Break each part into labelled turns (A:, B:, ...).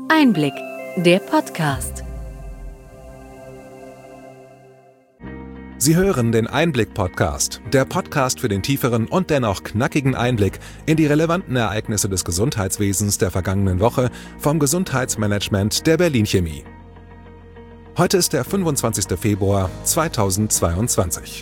A: Einblick, der Podcast.
B: Sie hören den Einblick-Podcast, der Podcast für den tieferen und dennoch knackigen Einblick in die relevanten Ereignisse des Gesundheitswesens der vergangenen Woche vom Gesundheitsmanagement der Berlin Chemie. Heute ist der 25. Februar 2022.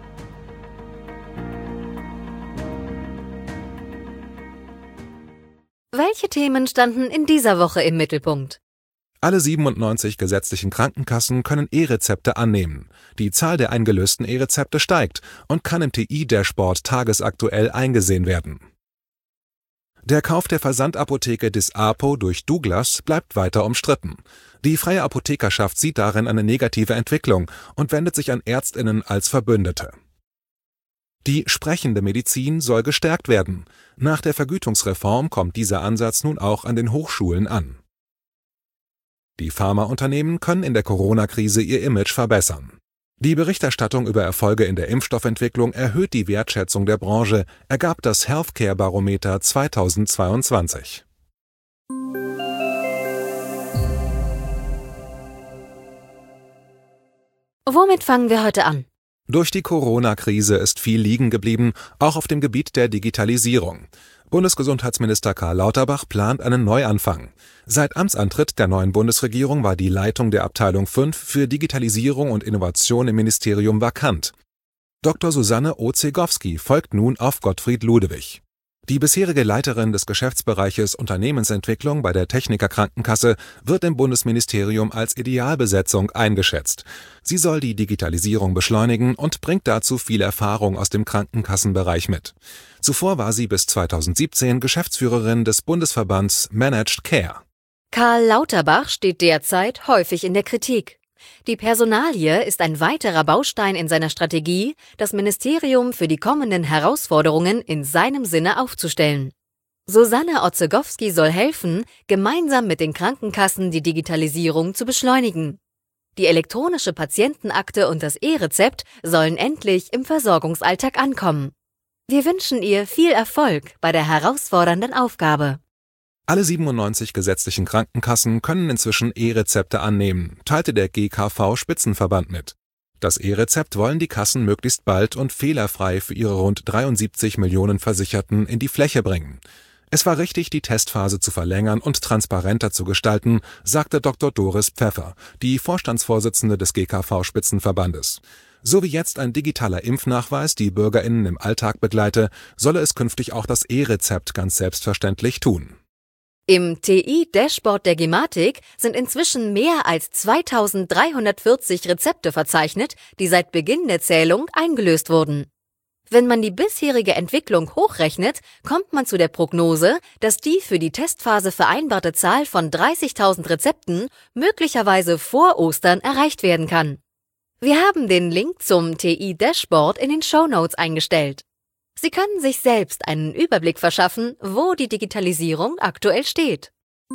A: Welche Themen standen in dieser Woche im Mittelpunkt?
B: Alle 97 gesetzlichen Krankenkassen können E-Rezepte annehmen. Die Zahl der eingelösten E-Rezepte steigt und kann im TI-Dashboard tagesaktuell eingesehen werden. Der Kauf der Versandapotheke Disapo durch Douglas bleibt weiter umstritten. Die freie Apothekerschaft sieht darin eine negative Entwicklung und wendet sich an ÄrztInnen als Verbündete. Die sprechende Medizin soll gestärkt werden. Nach der Vergütungsreform kommt dieser Ansatz nun auch an den Hochschulen an. Die Pharmaunternehmen können in der Corona-Krise ihr Image verbessern. Die Berichterstattung über Erfolge in der Impfstoffentwicklung erhöht die Wertschätzung der Branche, ergab das Healthcare-Barometer 2022.
A: Womit fangen wir heute an?
B: Durch die Corona-Krise ist viel liegen geblieben, auch auf dem Gebiet der Digitalisierung. Bundesgesundheitsminister Karl Lauterbach plant einen Neuanfang. Seit Amtsantritt der neuen Bundesregierung war die Leitung der Abteilung 5 für Digitalisierung und Innovation im Ministerium vakant. Dr. Susanne Ozegowski folgt nun auf Gottfried Ludewig. Die bisherige Leiterin des Geschäftsbereiches Unternehmensentwicklung bei der Techniker Krankenkasse wird im Bundesministerium als Idealbesetzung eingeschätzt. Sie soll die Digitalisierung beschleunigen und bringt dazu viel Erfahrung aus dem Krankenkassenbereich mit. Zuvor war sie bis 2017 Geschäftsführerin des Bundesverbands Managed Care.
A: Karl Lauterbach steht derzeit häufig in der Kritik. Die Personalie ist ein weiterer Baustein in seiner Strategie, das Ministerium für die kommenden Herausforderungen in seinem Sinne aufzustellen. Susanne Ozegowski soll helfen, gemeinsam mit den Krankenkassen die Digitalisierung zu beschleunigen. Die elektronische Patientenakte und das E-Rezept sollen endlich im Versorgungsalltag ankommen. Wir wünschen ihr viel Erfolg bei der herausfordernden Aufgabe.
B: Alle 97 gesetzlichen Krankenkassen können inzwischen E-Rezepte annehmen, teilte der GKV-Spitzenverband mit. Das E-Rezept wollen die Kassen möglichst bald und fehlerfrei für ihre rund 73 Millionen Versicherten in die Fläche bringen. Es war richtig, die Testphase zu verlängern und transparenter zu gestalten, sagte Dr. Doris Pfeffer, die Vorstandsvorsitzende des GKV-Spitzenverbandes. So wie jetzt ein digitaler Impfnachweis die BürgerInnen im Alltag begleite, solle es künftig auch das E-Rezept ganz selbstverständlich tun.
A: Im TI-Dashboard der Gematik sind inzwischen mehr als 2340 Rezepte verzeichnet, die seit Beginn der Zählung eingelöst wurden. Wenn man die bisherige Entwicklung hochrechnet, kommt man zu der Prognose, dass die für die Testphase vereinbarte Zahl von 30.000 Rezepten möglicherweise vor Ostern erreicht werden kann. Wir haben den Link zum TI-Dashboard in den Shownotes eingestellt. Sie können sich selbst einen Überblick verschaffen, wo die Digitalisierung aktuell steht.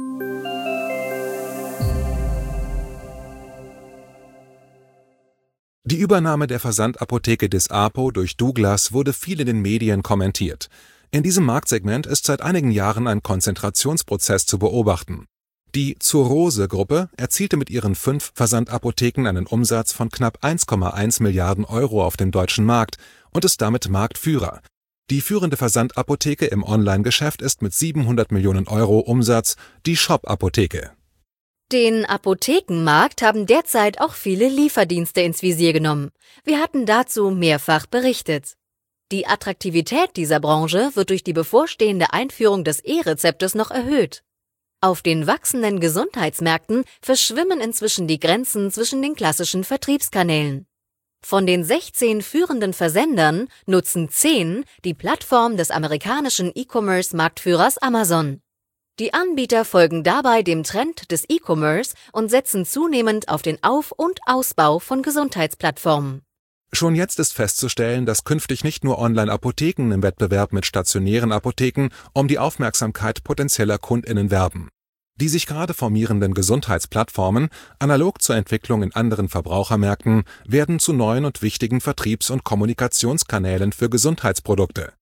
B: Die Übernahme der Versandapotheke Disapo durch Douglas wurde viel in den Medien kommentiert. In diesem Marktsegment ist seit einigen Jahren ein Konzentrationsprozess zu beobachten. Die Zur-Rose-Gruppe erzielte mit ihren 5 Versandapotheken einen Umsatz von knapp 1,1 Milliarden Euro auf dem deutschen Markt und ist damit Marktführer. Die führende Versandapotheke im Online-Geschäft ist mit 700 Millionen Euro Umsatz die Shop-Apotheke.
A: Den Apothekenmarkt haben derzeit auch viele Lieferdienste ins Visier genommen. Wir hatten dazu mehrfach berichtet. Die Attraktivität dieser Branche wird durch die bevorstehende Einführung des E-Rezeptes noch erhöht. Auf den wachsenden Gesundheitsmärkten verschwimmen inzwischen die Grenzen zwischen den klassischen Vertriebskanälen. Von den 16 führenden Versendern nutzen 10 die Plattform des amerikanischen E-Commerce-Marktführers Amazon. Die Anbieter folgen dabei dem Trend des E-Commerce und setzen zunehmend auf den Auf- und Ausbau von Gesundheitsplattformen.
B: Schon jetzt ist festzustellen, dass künftig nicht nur Online-Apotheken im Wettbewerb mit stationären Apotheken um die Aufmerksamkeit potenzieller KundInnen werben. Die sich gerade formierenden Gesundheitsplattformen, analog zur Entwicklung in anderen Verbrauchermärkten, werden zu neuen und wichtigen Vertriebs- und Kommunikationskanälen für Gesundheitsprodukte.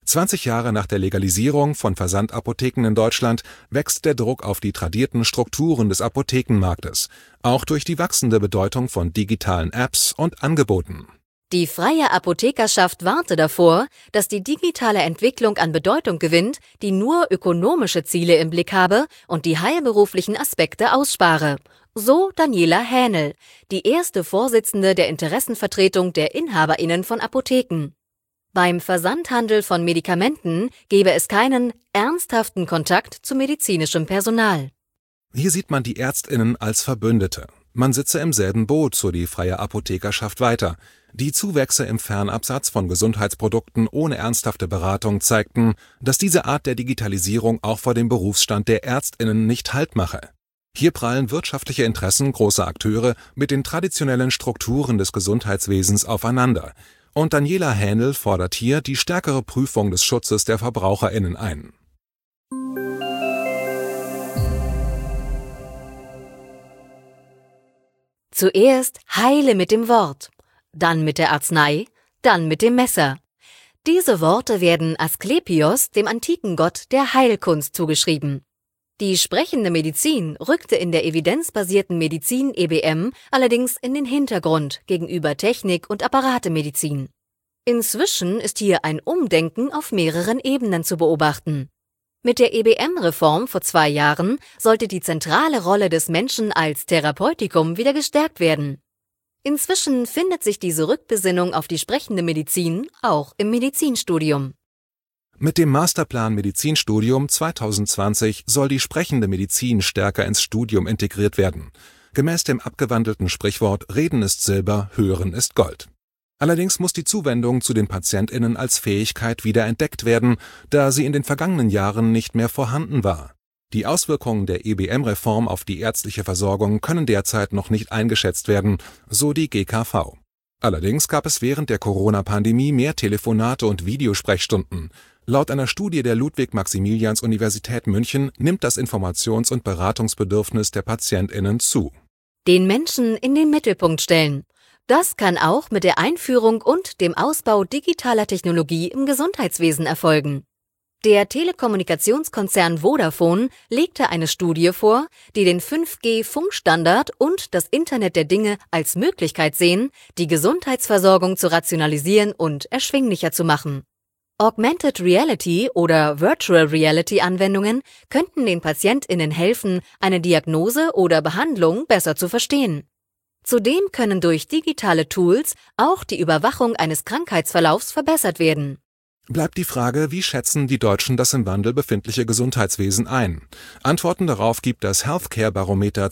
B: 20 Jahre nach der Legalisierung von Versandapotheken in Deutschland wächst der Druck auf die tradierten Strukturen des Apothekenmarktes, auch durch die wachsende Bedeutung von digitalen Apps und Angeboten.
A: Die freie Apothekerschaft warnte davor, dass die digitale Entwicklung an Bedeutung gewinnt, die nur ökonomische Ziele im Blick habe und die heilberuflichen Aspekte ausspare. So Daniela Hähnel, die erste Vorsitzende der Interessenvertretung der InhaberInnen von Apotheken. Beim Versandhandel von Medikamenten gebe es keinen ernsthaften Kontakt zu medizinischem Personal.
B: Hier sieht man die ÄrztInnen als Verbündete. Man sitze im selben Boot, so die freie Apothekerschaft weiter. Die Zuwächse im Fernabsatz von Gesundheitsprodukten ohne ernsthafte Beratung zeigten, dass diese Art der Digitalisierung auch vor dem Berufsstand der ÄrztInnen nicht Halt mache. Hier prallen wirtschaftliche Interessen großer Akteure mit den traditionellen Strukturen des Gesundheitswesens aufeinander. Und Daniela Hähnel fordert hier die stärkere Prüfung des Schutzes der VerbraucherInnen ein.
A: Zuerst heile mit dem Wort, dann mit der Arznei, dann mit dem Messer. Diese Worte werden Asklepios, dem antiken Gott der Heilkunst, zugeschrieben. Die sprechende Medizin rückte in der evidenzbasierten Medizin EBM allerdings in den Hintergrund gegenüber Technik- und Apparatemedizin. Inzwischen ist hier ein Umdenken auf mehreren Ebenen zu beobachten. Mit der EBM-Reform vor 2 Jahren sollte die zentrale Rolle des Menschen als Therapeutikum wieder gestärkt werden. Inzwischen findet sich diese Rückbesinnung auf die sprechende Medizin auch im Medizinstudium.
B: Mit dem Masterplan Medizinstudium 2020 soll die sprechende Medizin stärker ins Studium integriert werden. Gemäß dem abgewandelten Sprichwort Reden ist Silber, Hören ist Gold. Allerdings muss die Zuwendung zu den PatientInnen als Fähigkeit wieder entdeckt werden, da sie in den vergangenen Jahren nicht mehr vorhanden war. Die Auswirkungen der EBM-Reform auf die ärztliche Versorgung können derzeit noch nicht eingeschätzt werden, so die GKV. Allerdings gab es während der Corona-Pandemie mehr Telefonate und Videosprechstunden. Laut einer Studie der Ludwig-Maximilians-Universität München nimmt das Informations- und Beratungsbedürfnis der PatientInnen zu.
A: Den Menschen in den Mittelpunkt stellen. Das kann auch mit der Einführung und dem Ausbau digitaler Technologie im Gesundheitswesen erfolgen. Der Telekommunikationskonzern Vodafone legte eine Studie vor, die den 5G-Funkstandard und das Internet der Dinge als Möglichkeit sehen, die Gesundheitsversorgung zu rationalisieren und erschwinglicher zu machen. Augmented Reality oder Virtual Reality Anwendungen könnten den PatientInnen helfen, eine Diagnose oder Behandlung besser zu verstehen. Zudem können durch digitale Tools auch die Überwachung eines Krankheitsverlaufs verbessert werden.
B: Bleibt die Frage, wie schätzen die Deutschen das im Wandel befindliche Gesundheitswesen ein? Antworten darauf gibt das Healthcare-Barometer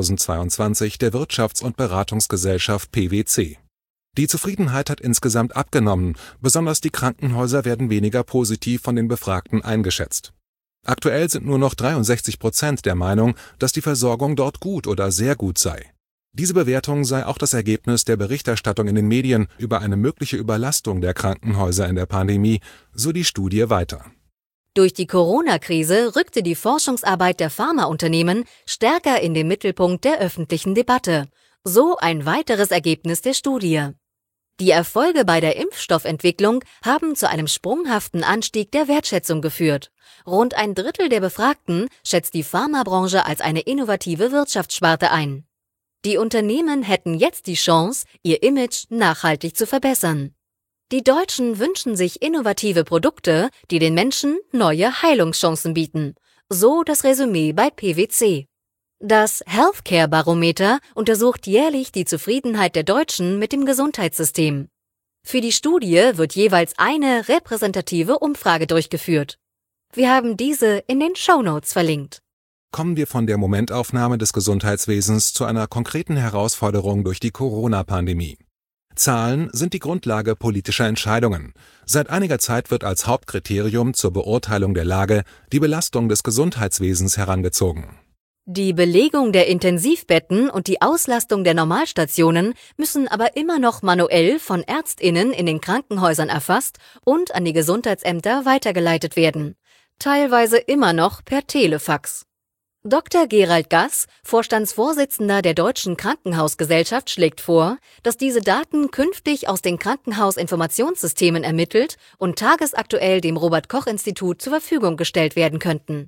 B: 2022 der Wirtschafts- und Beratungsgesellschaft PwC. Die Zufriedenheit hat insgesamt abgenommen, besonders die Krankenhäuser werden weniger positiv von den Befragten eingeschätzt. Aktuell sind nur noch 63% der Meinung, dass die Versorgung dort gut oder sehr gut sei. Diese Bewertung sei auch das Ergebnis der Berichterstattung in den Medien über eine mögliche Überlastung der Krankenhäuser in der Pandemie, so die Studie weiter.
A: Durch die Corona-Krise rückte die Forschungsarbeit der Pharmaunternehmen stärker in den Mittelpunkt der öffentlichen Debatte. So ein weiteres Ergebnis der Studie. Die Erfolge bei der Impfstoffentwicklung haben zu einem sprunghaften Anstieg der Wertschätzung geführt. Rund 1/3 der Befragten schätzt die Pharmabranche als eine innovative Wirtschaftssparte ein. Die Unternehmen hätten jetzt die Chance, ihr Image nachhaltig zu verbessern. Die Deutschen wünschen sich innovative Produkte, die den Menschen neue Heilungschancen bieten. So das Resümee bei PwC. Das Healthcare-Barometer untersucht jährlich die Zufriedenheit der Deutschen mit dem Gesundheitssystem. Für die Studie wird jeweils eine repräsentative Umfrage durchgeführt. Wir haben diese in den Shownotes verlinkt.
B: Kommen wir von der Momentaufnahme des Gesundheitswesens zu einer konkreten Herausforderung durch die Corona-Pandemie. Zahlen sind die Grundlage politischer Entscheidungen. Seit einiger Zeit wird als Hauptkriterium zur Beurteilung der Lage die Belastung des Gesundheitswesens herangezogen.
A: Die Belegung der Intensivbetten und die Auslastung der Normalstationen müssen aber immer noch manuell von ÄrztInnen in den Krankenhäusern erfasst und an die Gesundheitsämter weitergeleitet werden. Teilweise immer noch per Telefax. Dr. Gerald Gass, Vorstandsvorsitzender der Deutschen Krankenhausgesellschaft, schlägt vor, dass diese Daten künftig aus den Krankenhausinformationssystemen ermittelt und tagesaktuell dem Robert-Koch-Institut zur Verfügung gestellt werden könnten.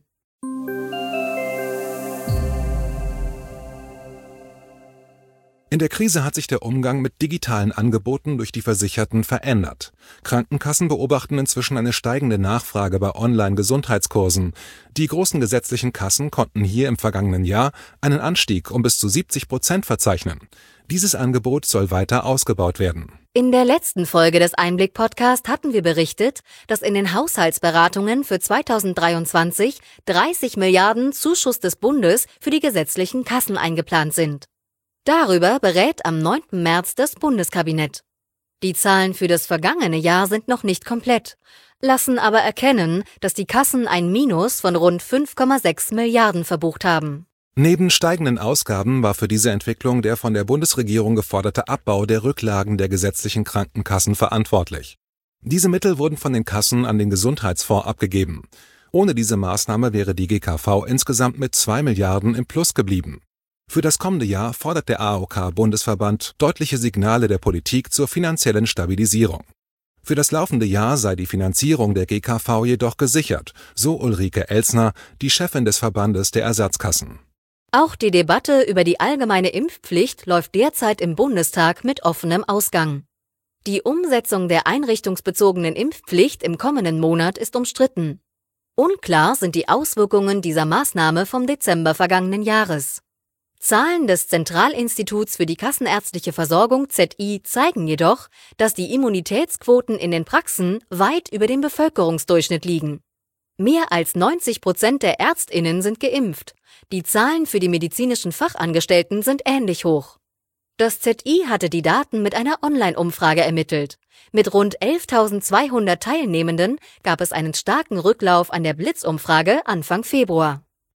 B: In der Krise hat sich der Umgang mit digitalen Angeboten durch die Versicherten verändert. Krankenkassen beobachten inzwischen eine steigende Nachfrage bei Online-Gesundheitskursen. Die großen gesetzlichen Kassen konnten hier im vergangenen Jahr einen Anstieg um bis zu 70% verzeichnen. Dieses Angebot soll weiter ausgebaut werden.
A: In der letzten Folge des Einblick-Podcast hatten wir berichtet, dass in den Haushaltsberatungen für 2023 30 Milliarden Zuschuss des Bundes für die gesetzlichen Kassen eingeplant sind. Darüber berät am 9. März das Bundeskabinett. Die Zahlen für das vergangene Jahr sind noch nicht komplett, lassen aber erkennen, dass die Kassen ein Minus von rund 5,6 Milliarden verbucht haben.
B: Neben steigenden Ausgaben war für diese Entwicklung der von der Bundesregierung geforderte Abbau der Rücklagen der gesetzlichen Krankenkassen verantwortlich. Diese Mittel wurden von den Kassen an den Gesundheitsfonds abgegeben. Ohne diese Maßnahme wäre die GKV insgesamt mit 2 Milliarden im Plus geblieben. Für das kommende Jahr fordert der AOK-Bundesverband deutliche Signale der Politik zur finanziellen Stabilisierung. Für das laufende Jahr sei die Finanzierung der GKV jedoch gesichert, so Ulrike Elsner, die Chefin des Verbandes der Ersatzkassen.
A: Auch die Debatte über die allgemeine Impfpflicht läuft derzeit im Bundestag mit offenem Ausgang. Die Umsetzung der einrichtungsbezogenen Impfpflicht im kommenden Monat ist umstritten. Unklar sind die Auswirkungen dieser Maßnahme vom Dezember vergangenen Jahres. Zahlen des Zentralinstituts für die kassenärztliche Versorgung ZI zeigen jedoch, dass die Immunitätsquoten in den Praxen weit über dem Bevölkerungsdurchschnitt liegen. Mehr als 90% der ÄrztInnen sind geimpft. Die Zahlen für die medizinischen Fachangestellten sind ähnlich hoch. Das ZI hatte die Daten mit einer Online-Umfrage ermittelt. Mit rund 11.200 Teilnehmenden gab es einen starken Rücklauf an der Blitzumfrage Anfang Februar.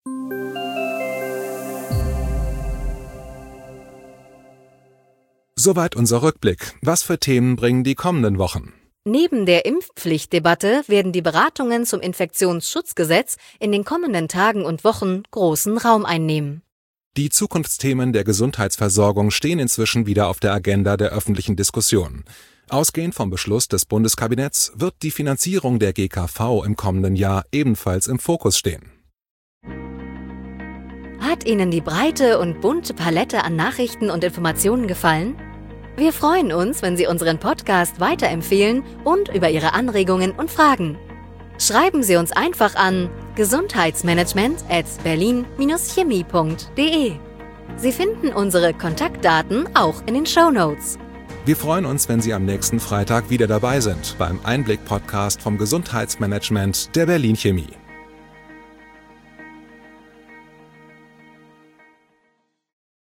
B: Soweit unser Rückblick. Was für Themen bringen die kommenden Wochen?
A: Neben der Impfpflichtdebatte werden die Beratungen zum Infektionsschutzgesetz in den kommenden Tagen und Wochen großen Raum einnehmen.
B: Die Zukunftsthemen der Gesundheitsversorgung stehen inzwischen wieder auf der Agenda der öffentlichen Diskussion. Ausgehend vom Beschluss des Bundeskabinetts wird die Finanzierung der GKV im kommenden Jahr ebenfalls im Fokus stehen.
A: Hat Ihnen die breite und bunte Palette an Nachrichten und Informationen gefallen? Wir freuen uns, wenn Sie unseren Podcast weiterempfehlen und über Ihre Anregungen und Fragen. Schreiben Sie uns einfach an gesundheitsmanagement@berlin-chemie.de. Sie finden unsere Kontaktdaten auch in den Shownotes.
B: Wir freuen uns, wenn Sie am nächsten Freitag wieder dabei sind beim Einblick-Podcast vom Gesundheitsmanagement der Berlin Chemie.